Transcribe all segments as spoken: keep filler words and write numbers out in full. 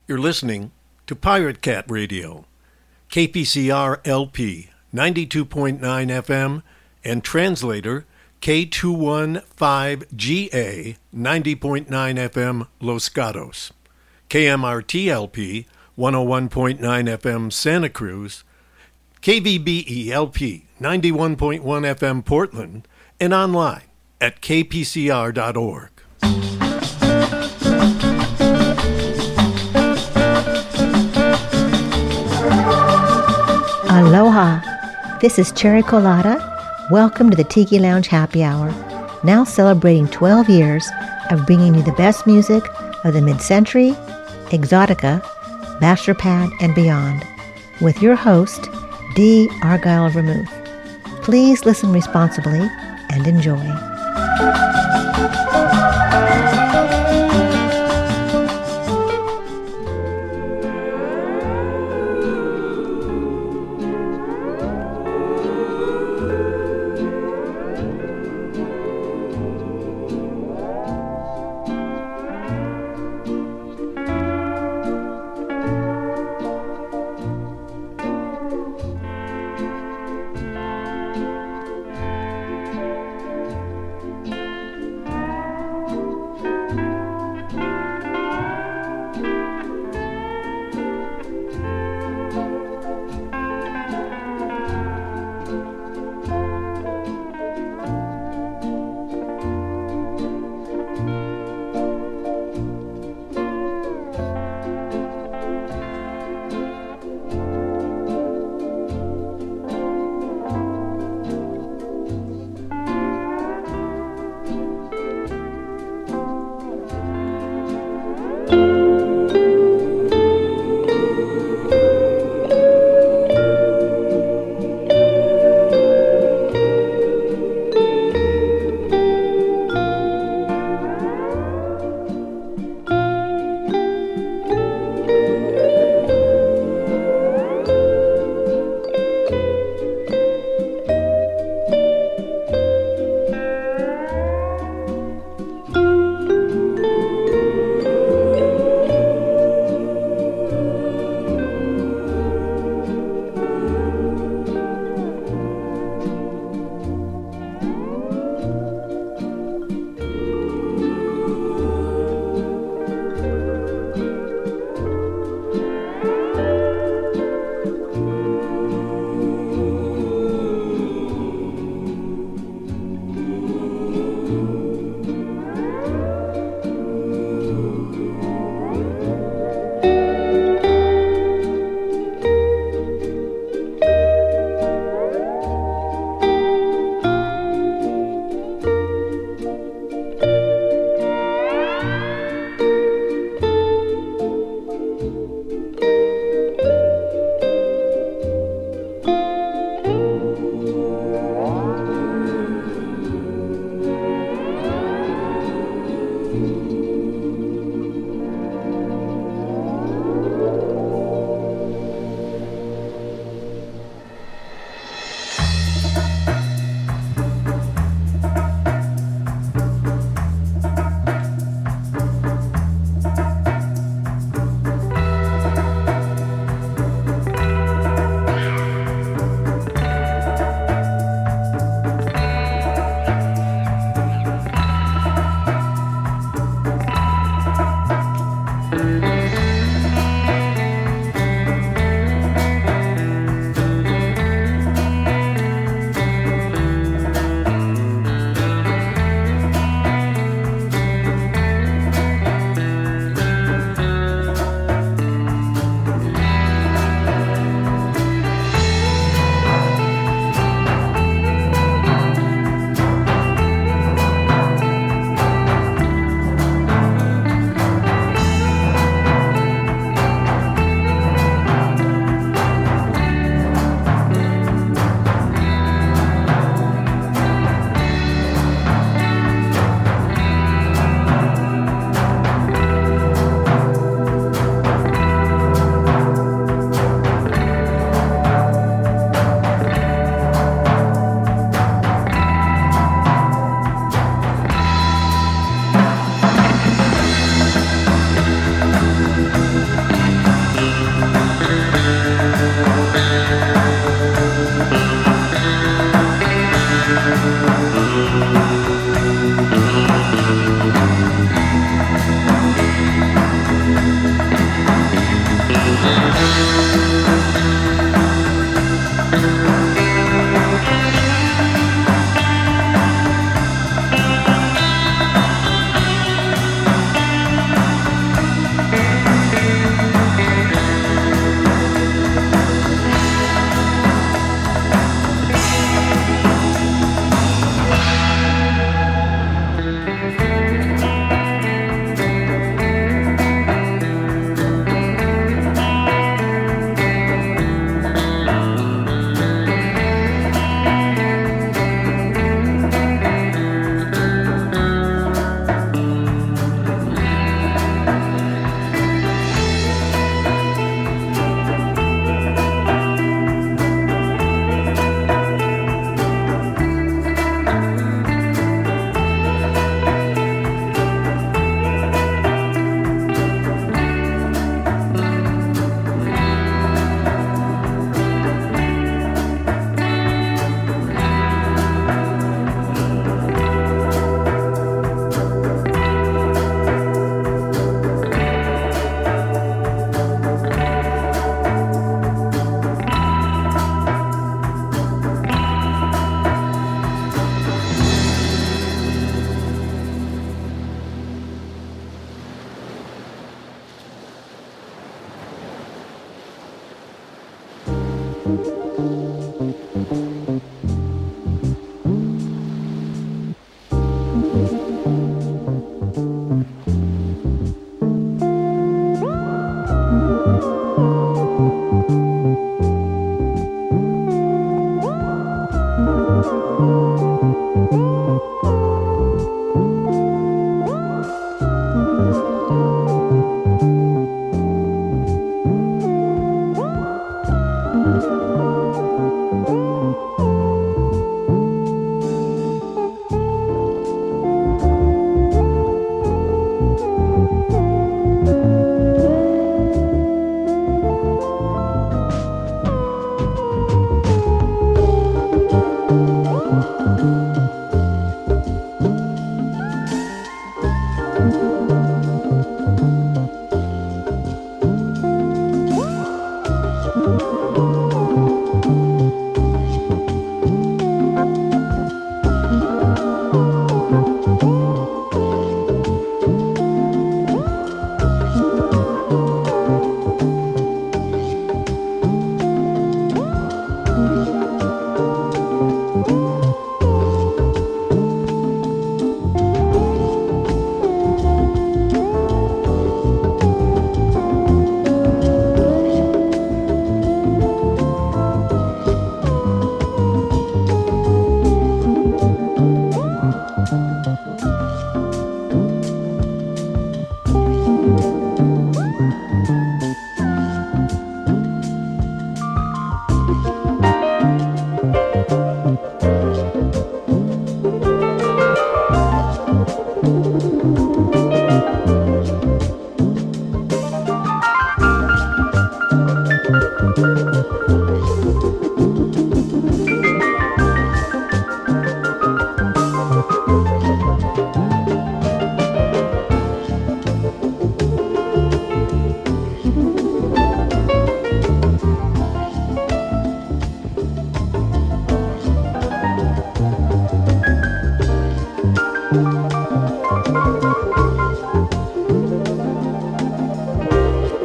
You're listening to Pirate Cat Radio, K P C R L P ninety-two point nine F M, and translator K two fifteen G A ninety point nine F M Los Gatos, K M R T L P one oh one point nine F M Santa Cruz, K V B E L P ninety-one point one F M Portland, and online at k p c r dot org. Aloha! This is Cherry Colada. Welcome to the Tiki Lounge Happy Hour, now celebrating twelve years of bringing you the best music of the mid-century, exotica, bachelor pad, and beyond, with your host, D. Argyle Vermouth. Please listen responsibly and enjoy.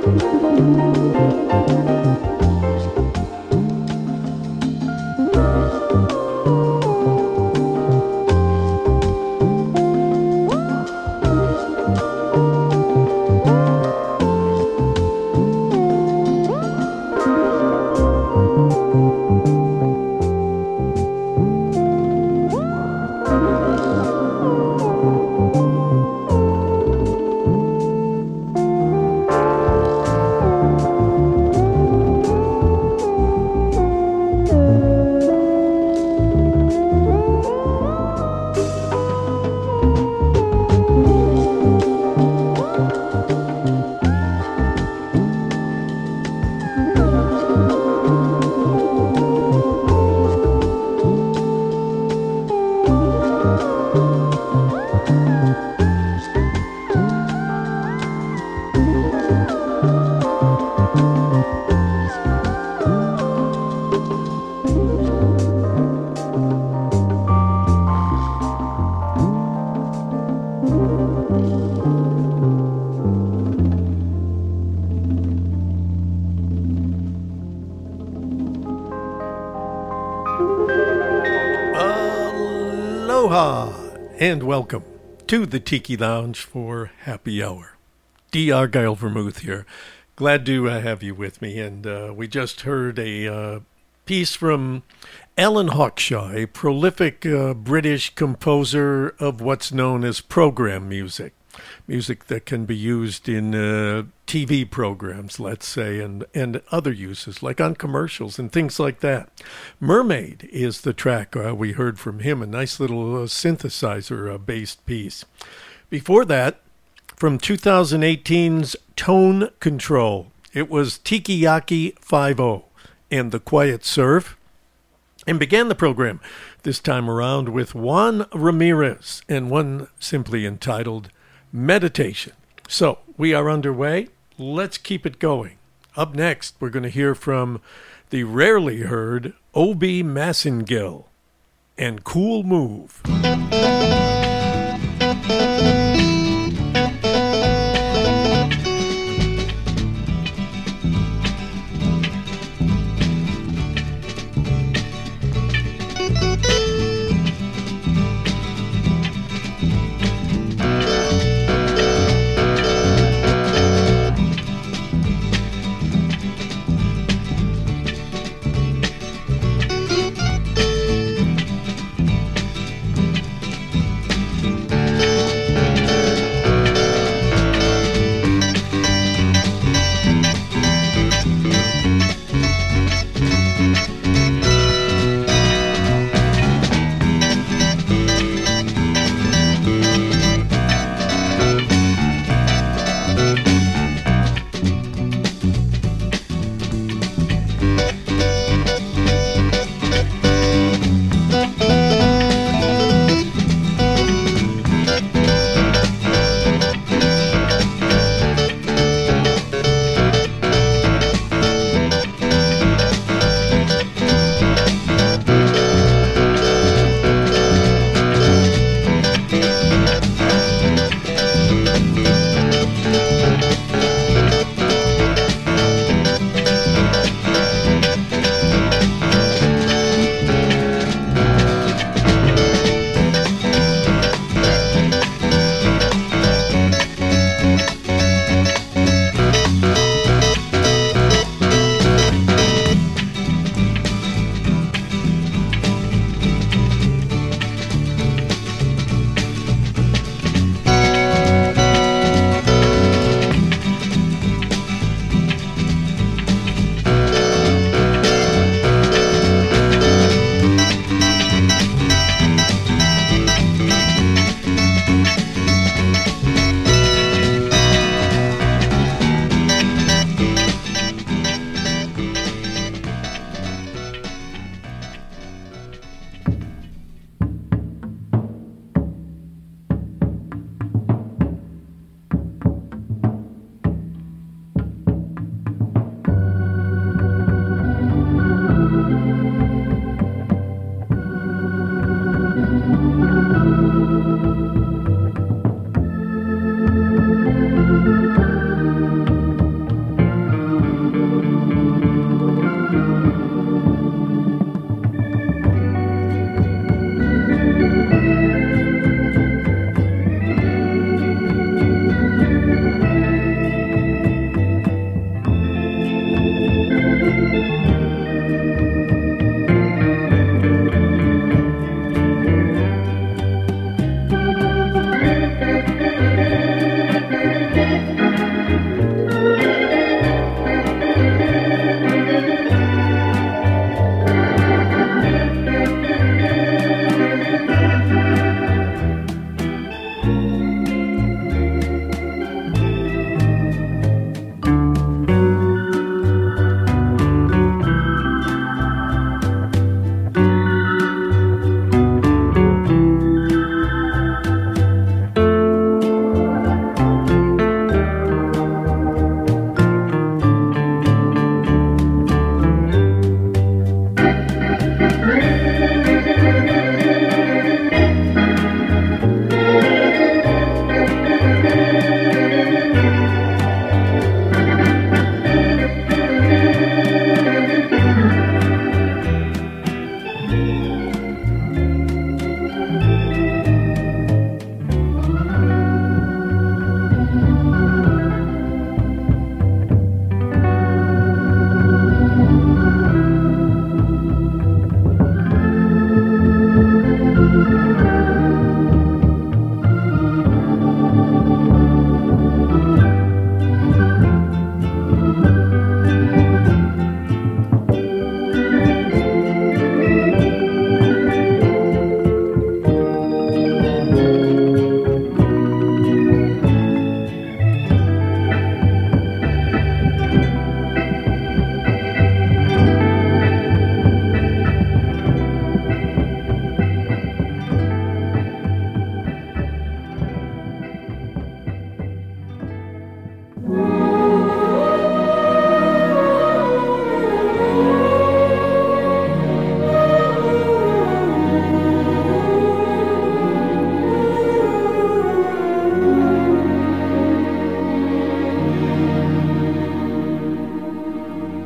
And welcome to the Tiki Lounge for Happy Hour. D. Argyle Vermouth here. Glad to uh, have you with me. And uh, we just heard a uh, piece from Alan Hawkshaw, a prolific uh, British composer of what's known as program music. Music that can be used in uh, T V programs, let's say, and, and other uses, like on commercials and things like that. Mermaid is the track uh, we heard from him, a nice little uh, synthesizer-based uh, piece. Before that, from twenty eighteen's Tone Control, it was Tiki Yaki five oh and The Quiet Surf, and began the program this time around with Juan Ramirez and one simply entitled Meditation. So we are underway. Let's keep it going. Up next, we're going to hear from the rarely heard Obi Massengill and Cool Move.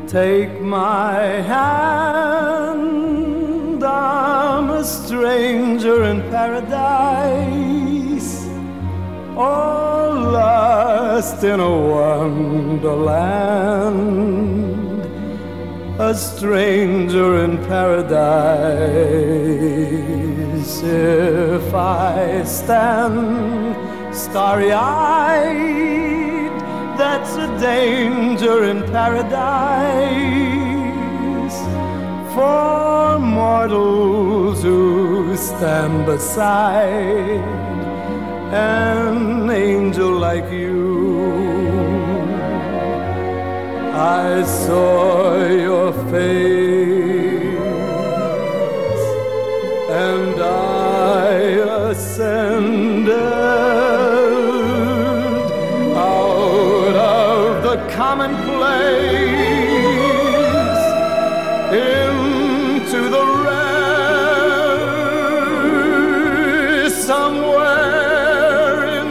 Take my hand, I'm a stranger in paradise, all lost in a wonderland, a stranger in paradise. If I stand starry-eyed, that's a danger in paradise for mortals who stand beside an angel like you. I saw your face and I ascended commonplace into the rare somewhere in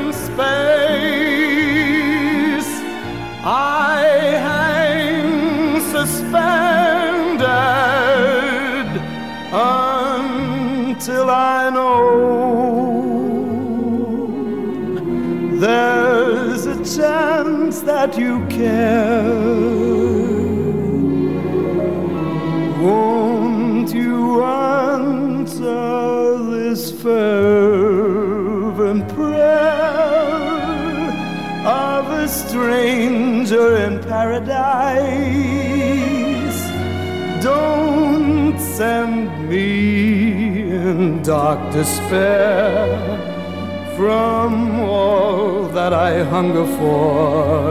space. I hang suspended until I know there's a chance that you care. Won't you answer this fervent prayer of a stranger in paradise? Don't send me in dark despair from all that I hunger for,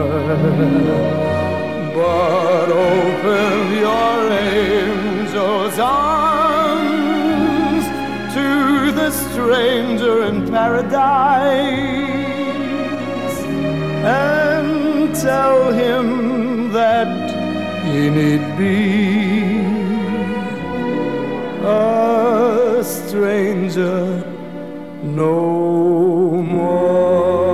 but open your angel's arms to the stranger in paradise and tell him that he need be a stranger no more.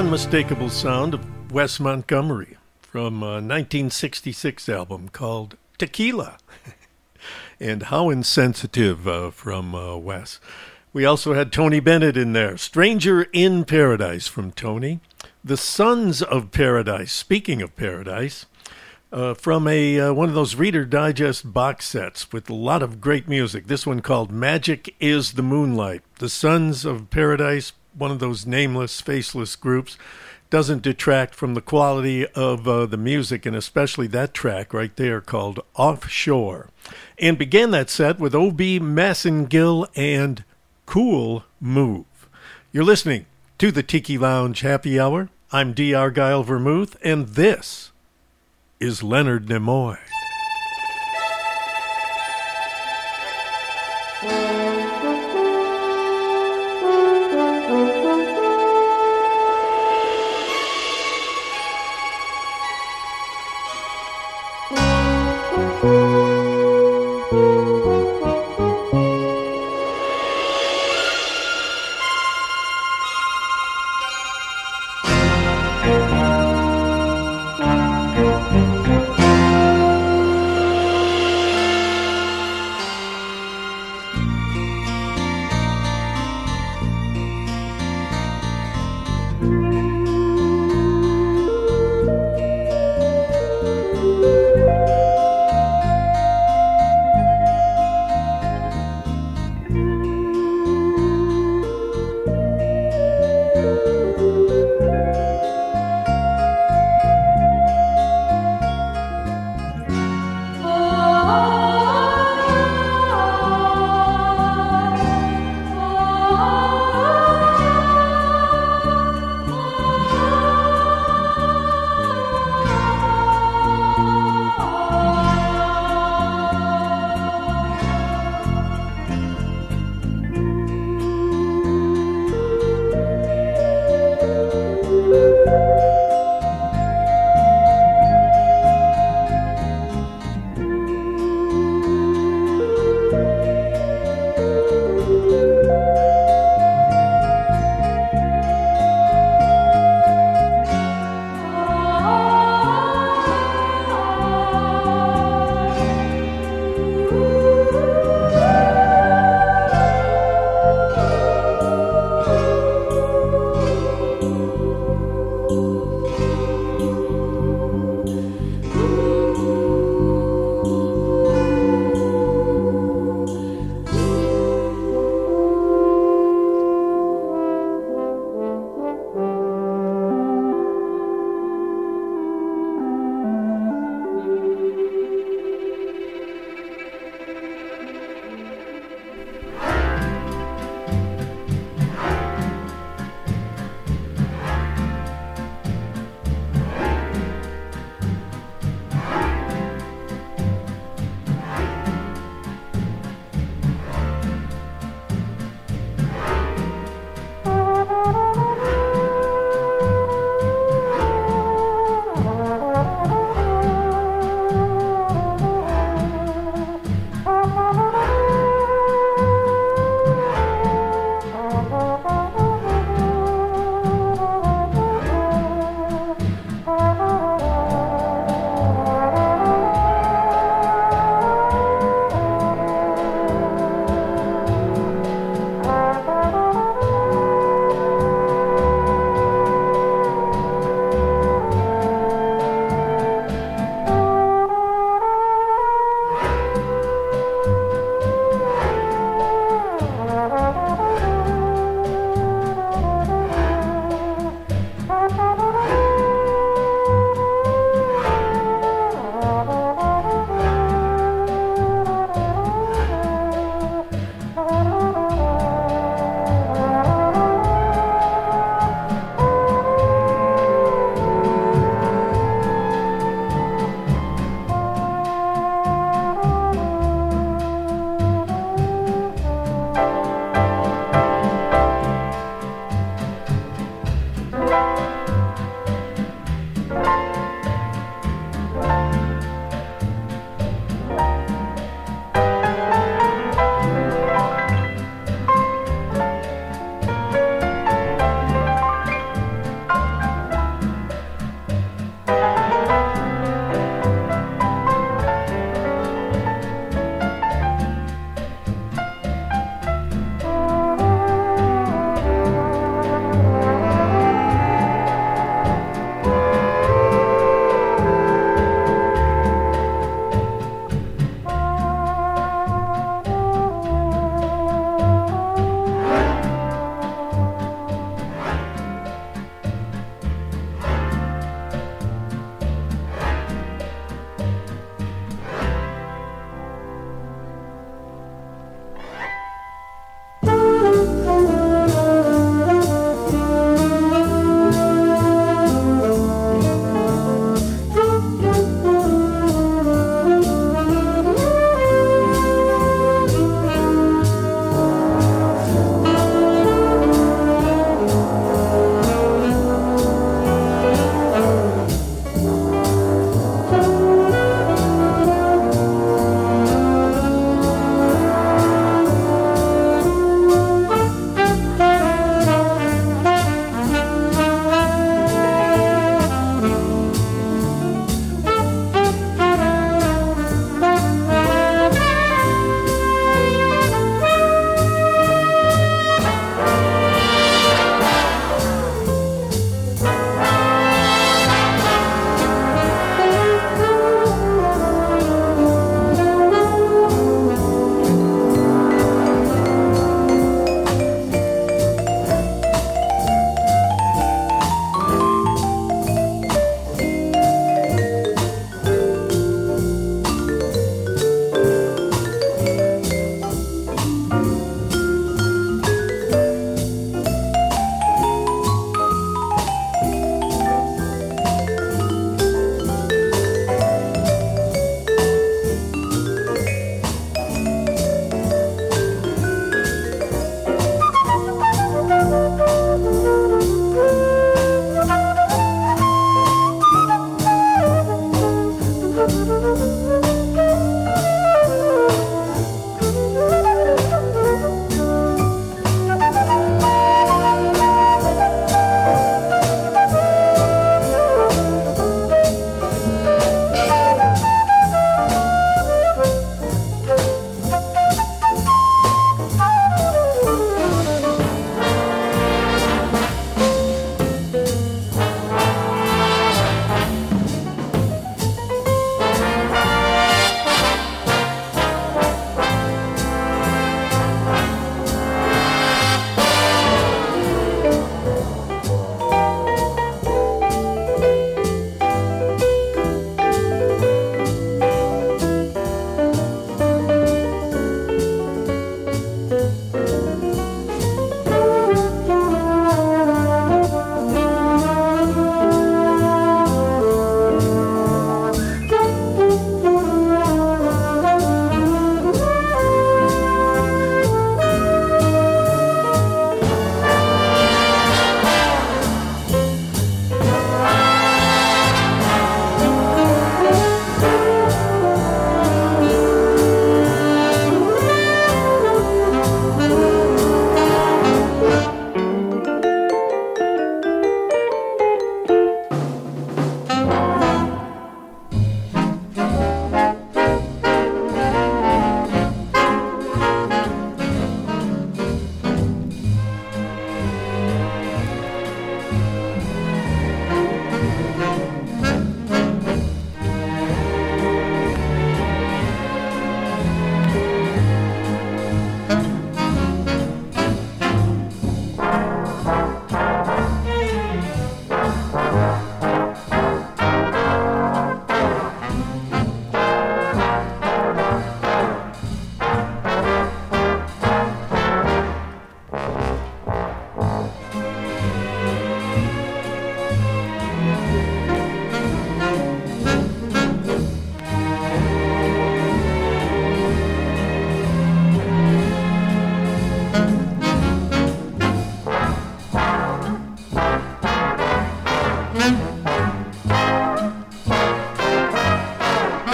unmistakable sound of Wes Montgomery from a nineteen sixty-six album called Tequila. And how insensitive uh, from uh, Wes. We also had Tony Bennett in there. Stranger in Paradise from Tony. The Sons of Paradise, speaking of Paradise, uh, from a uh, one of those Reader Digest box sets with a lot of great music. This one called Magic is the Moonlight. The Sons of Paradise, one of those nameless, faceless groups, doesn't detract from the quality of uh, the music, and especially that track right there called Offshore. And began that set with O B Massengill and Cool Move. You're listening to the Tiki Lounge Happy Hour. I'm D. Argyle Vermouth, and this is Leonard Nimoy.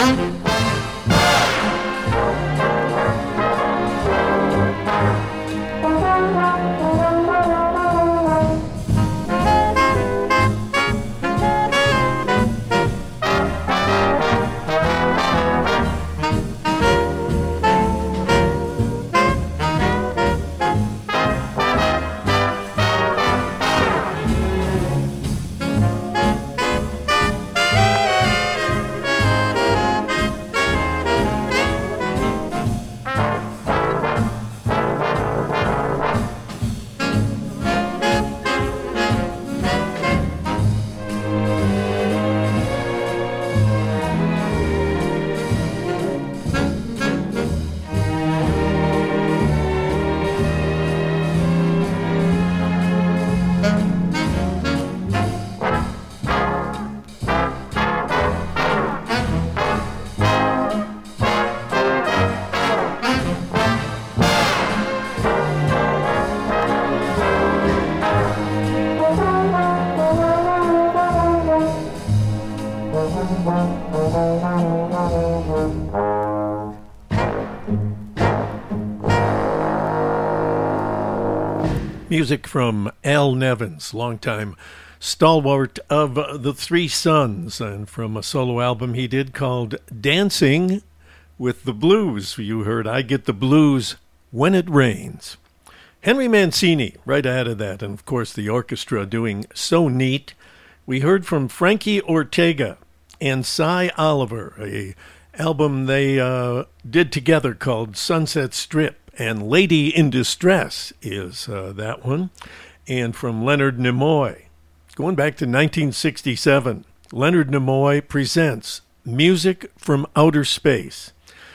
Music from Al Nevins, longtime stalwart of the Three Sons, and from a solo album he did called Dancing with the Blues. You heard I Get the Blues When It Rains. Henry Mancini, right ahead of that, and of course the orchestra doing So Neat. We heard from Frankie Ortega and Cy Oliver, a album they uh, did together called Sunset Strip. And Lady in Distress is uh, that one. And from Leonard Nimoy, going back to nineteen sixty-seven, Leonard Nimoy presents Music from Outer Space.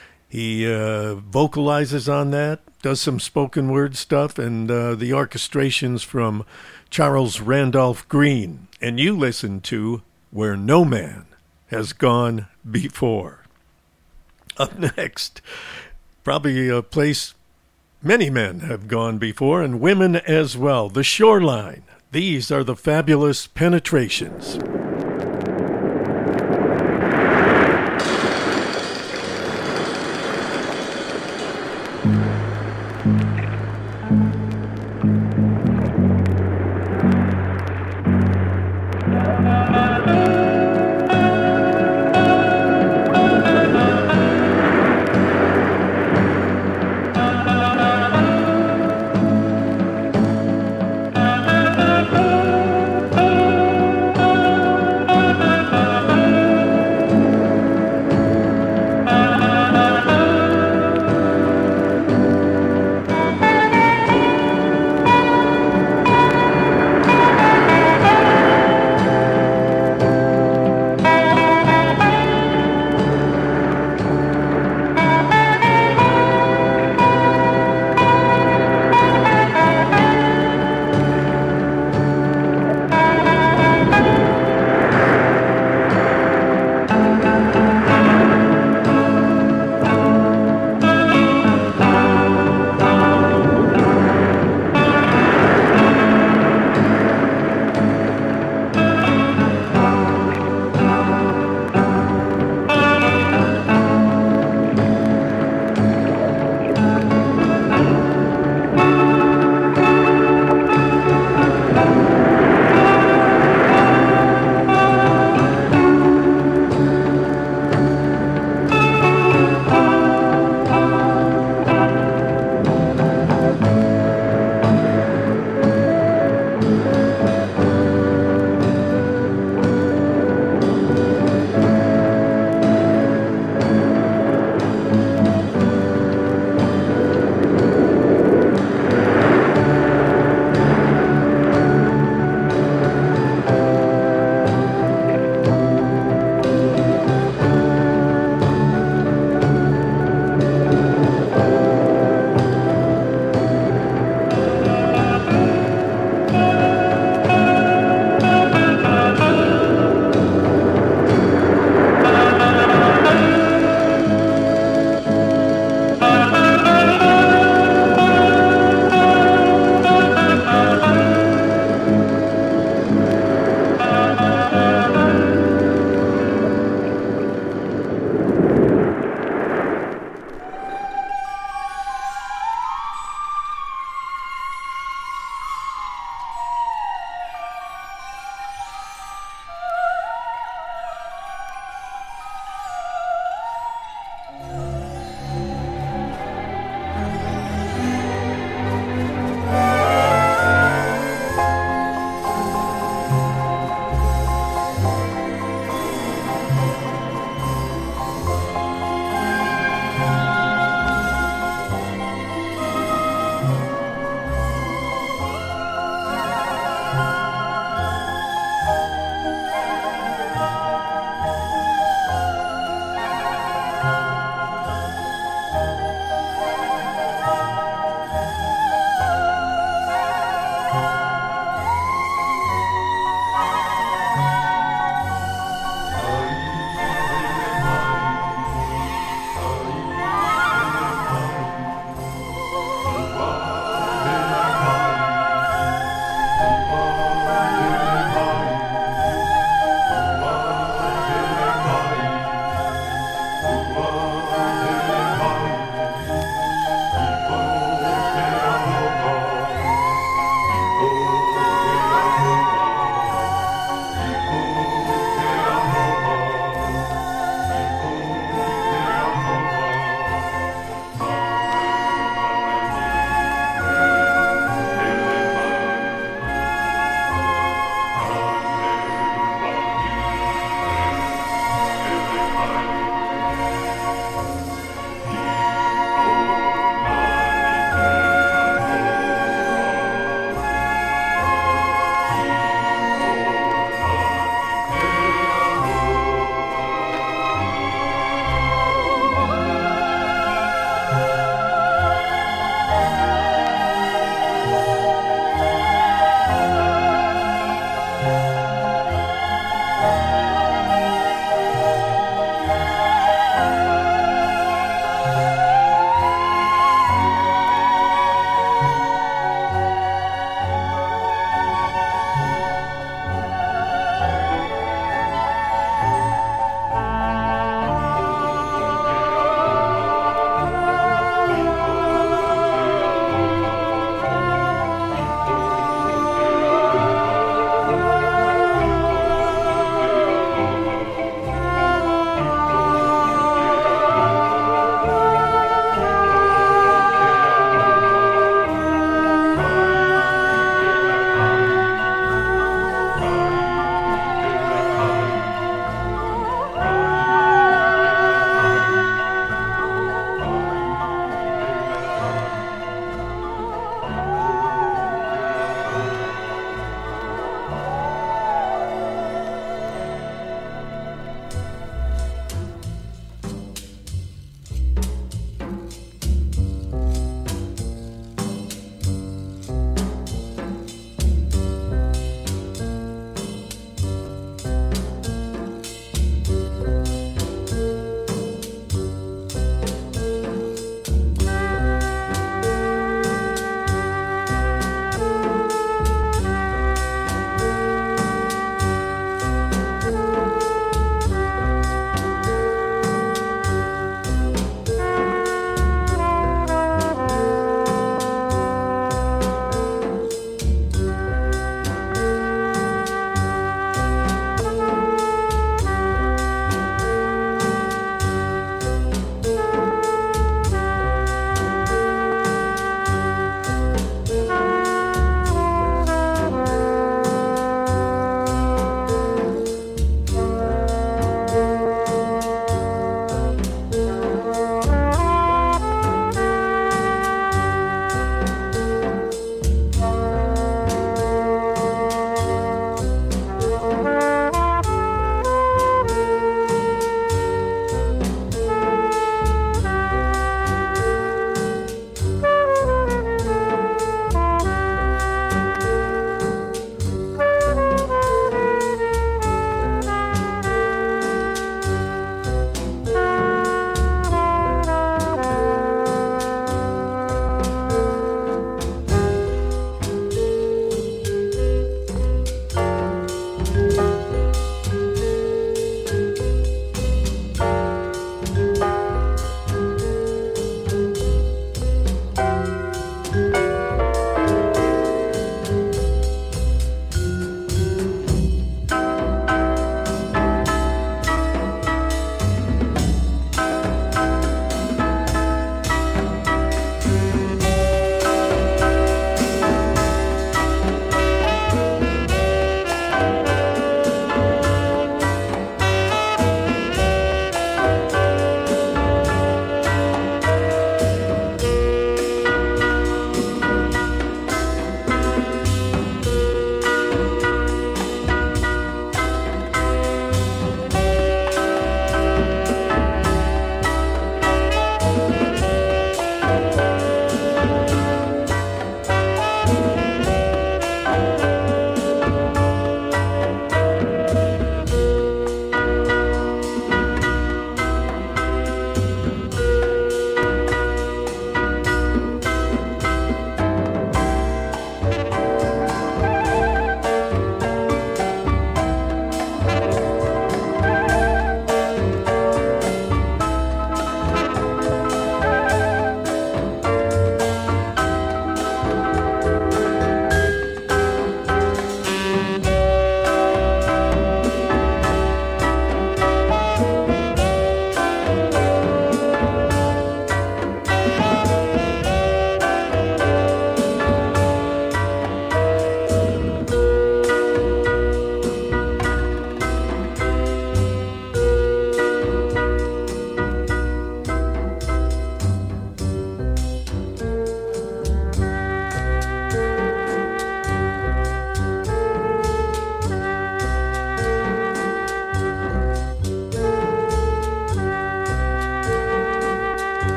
He uh, vocalizes on that, does some spoken word stuff, and uh, the orchestrations from Charles Randolph Green. And you listen to Where No Man Has Gone Before. Up next, probably a place many men have gone before, and women as well. The Shoreline. These are the Fabulous Penetrations.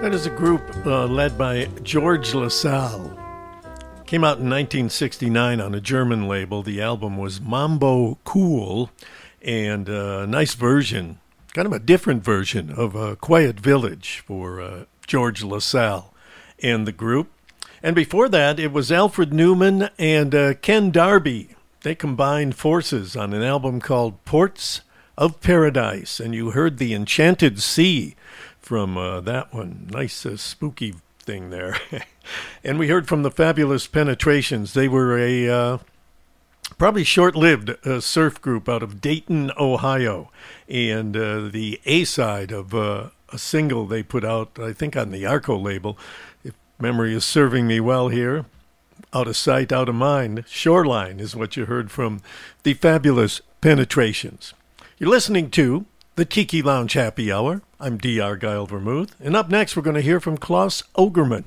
That is a group uh, led by George LaSalle. Came out in nineteen sixty-nine on a German label. The album was Mambo Cool, and a nice version, kind of a different version of uh, Quiet Village for uh, George LaSalle and the group. And before that, it was Alfred Newman and uh, Ken Darby. They combined forces on an album called Ports of Paradise, and you heard The Enchanted Sea from uh, that one. Nice uh, spooky thing there. And we heard from the Fabulous Penetrations. They were a uh, probably short-lived uh, surf group out of Dayton, Ohio. And uh, the A-side of uh, a single they put out, I think on the Arco label, if memory is serving me well here, Out of Sight, Out of Mind, Shoreline is what you heard from the Fabulous Penetrations. You're listening to the Tiki Lounge Happy Hour. I'm D R. Guile Vermouth, and up next we're going to hear from Klaus Ogerman.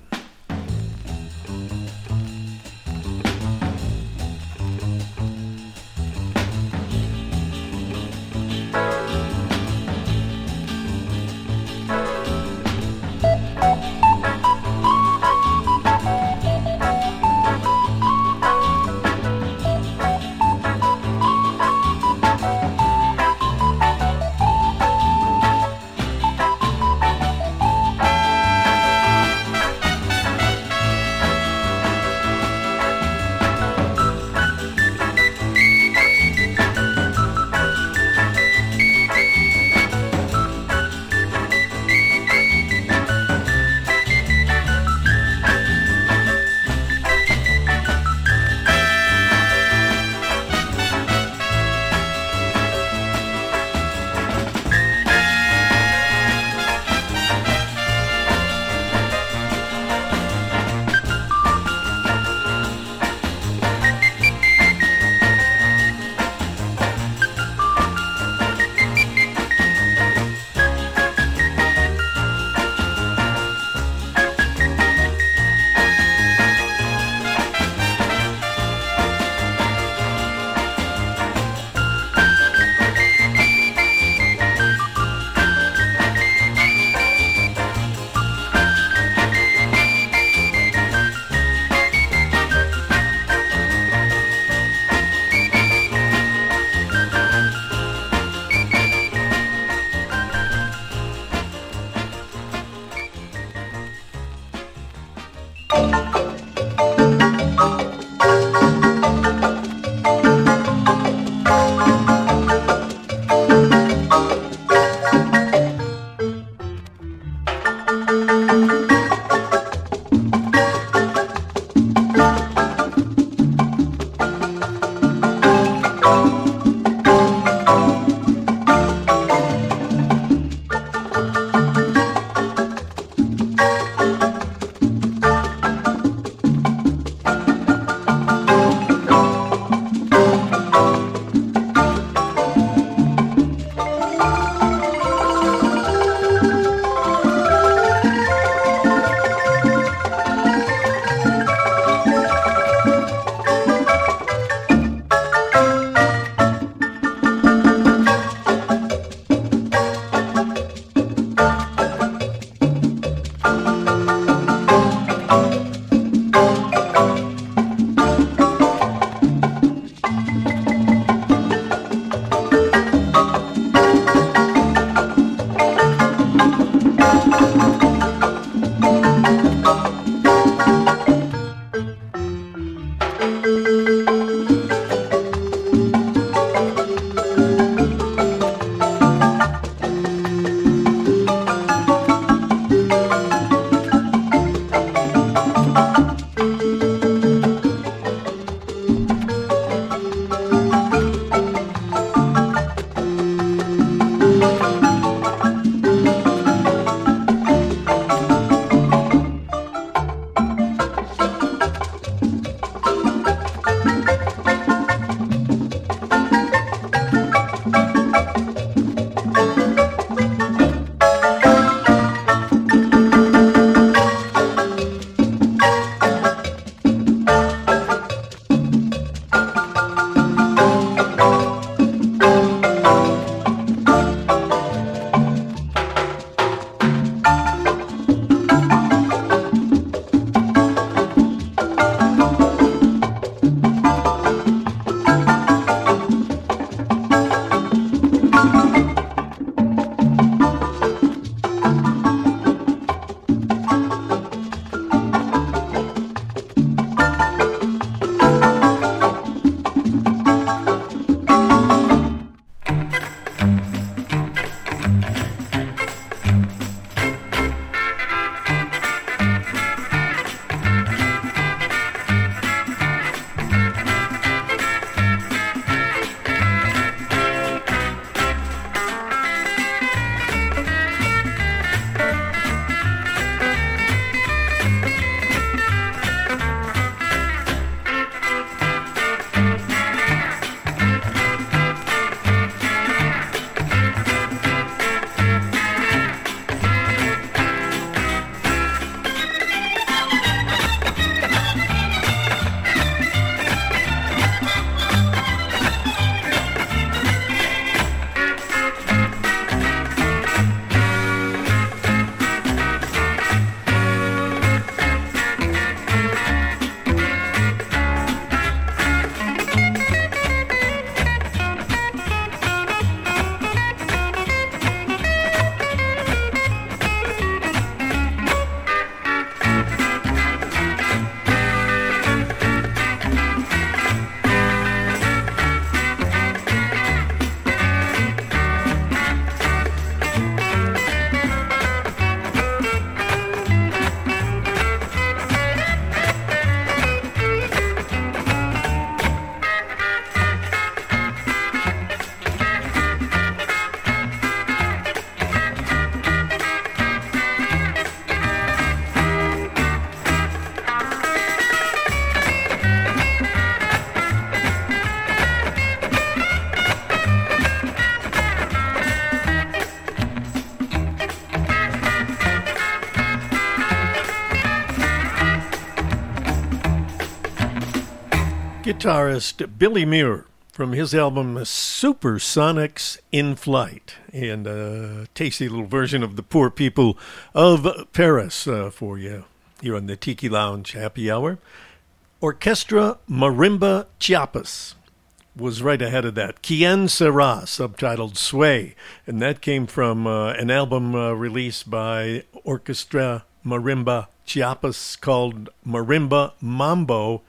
guitarist Billy Muir from his album Supersonics in Flight, and a tasty little version of the Poor People of Paris uh, for you here on the Tiki Lounge Happy Hour. Orchestra Marimba Chiapas was right ahead of that. Quien Sera, subtitled Sway, and that came from uh, an album uh, released by Orchestra Marimba Chiapas called Marimba Mambo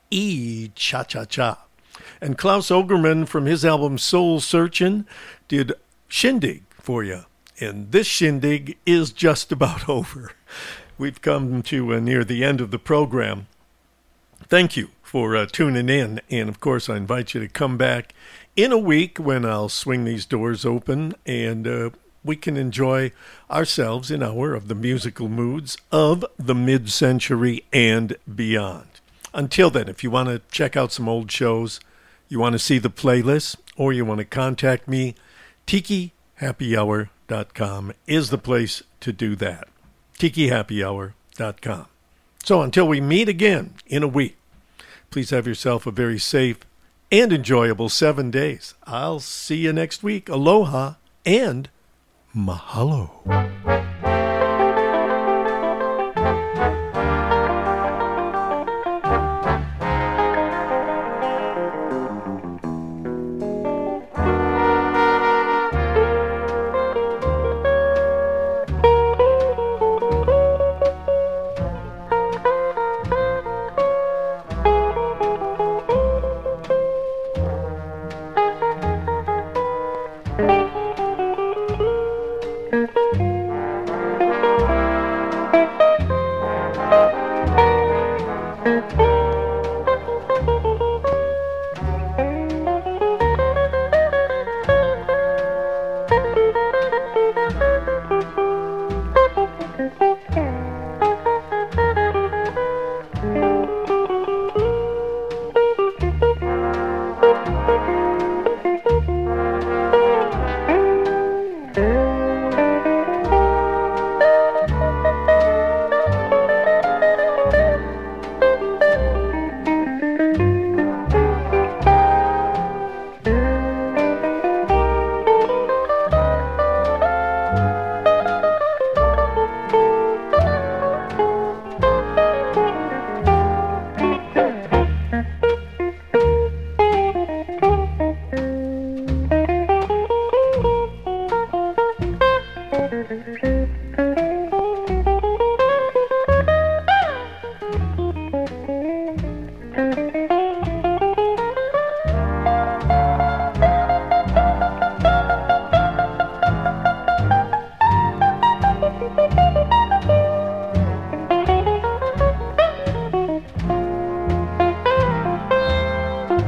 E Cha-Cha-Cha. And Klaus Ogerman from his album Soul Searchin' did Shindig for you. And this shindig is just about over. We've come to uh, near the end of the program. Thank you for uh, tuning in. And, of course, I invite you to come back in a week when I'll swing these doors open and uh, we can enjoy ourselves an hour of the musical moods of the mid-century and beyond. Until then, if you want to check out some old shows, you want to see the playlist, or you want to contact me, tiki happy hour dot com is the place to do that. tiki happy hour dot com. So until we meet again in a week, please have yourself a very safe and enjoyable seven days. I'll see you next week. Aloha and mahalo.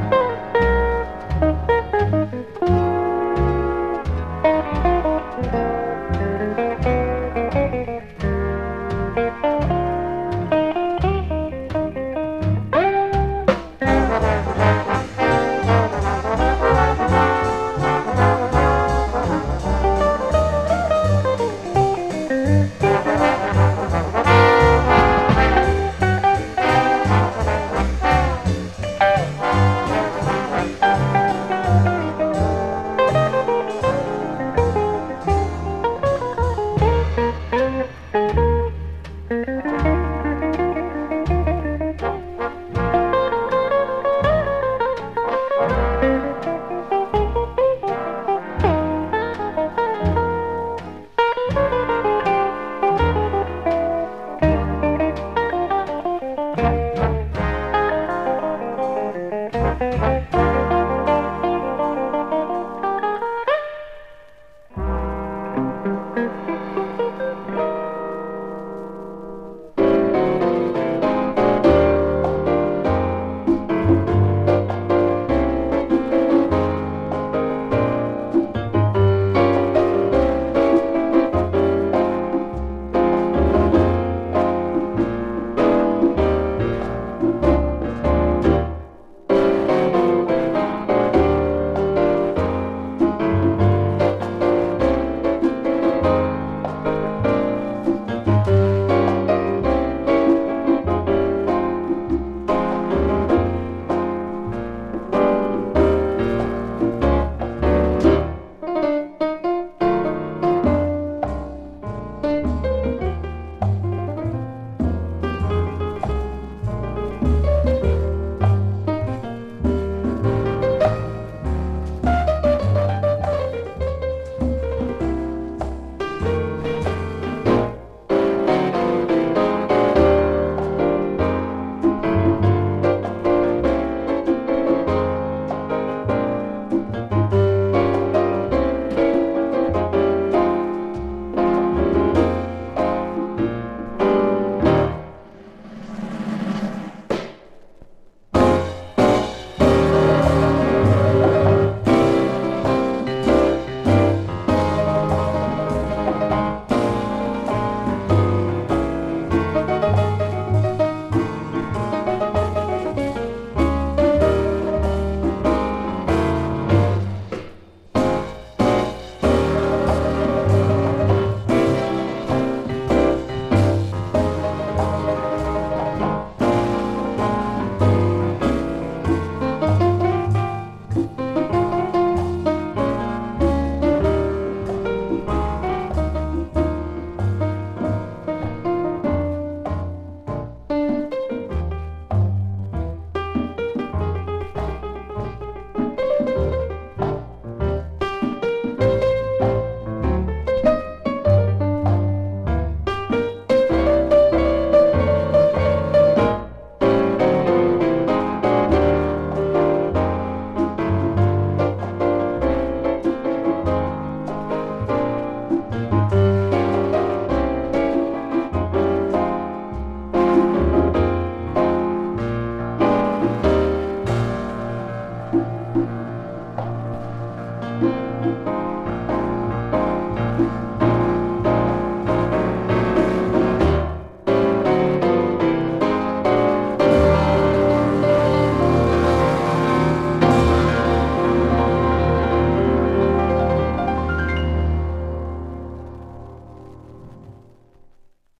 Thank you.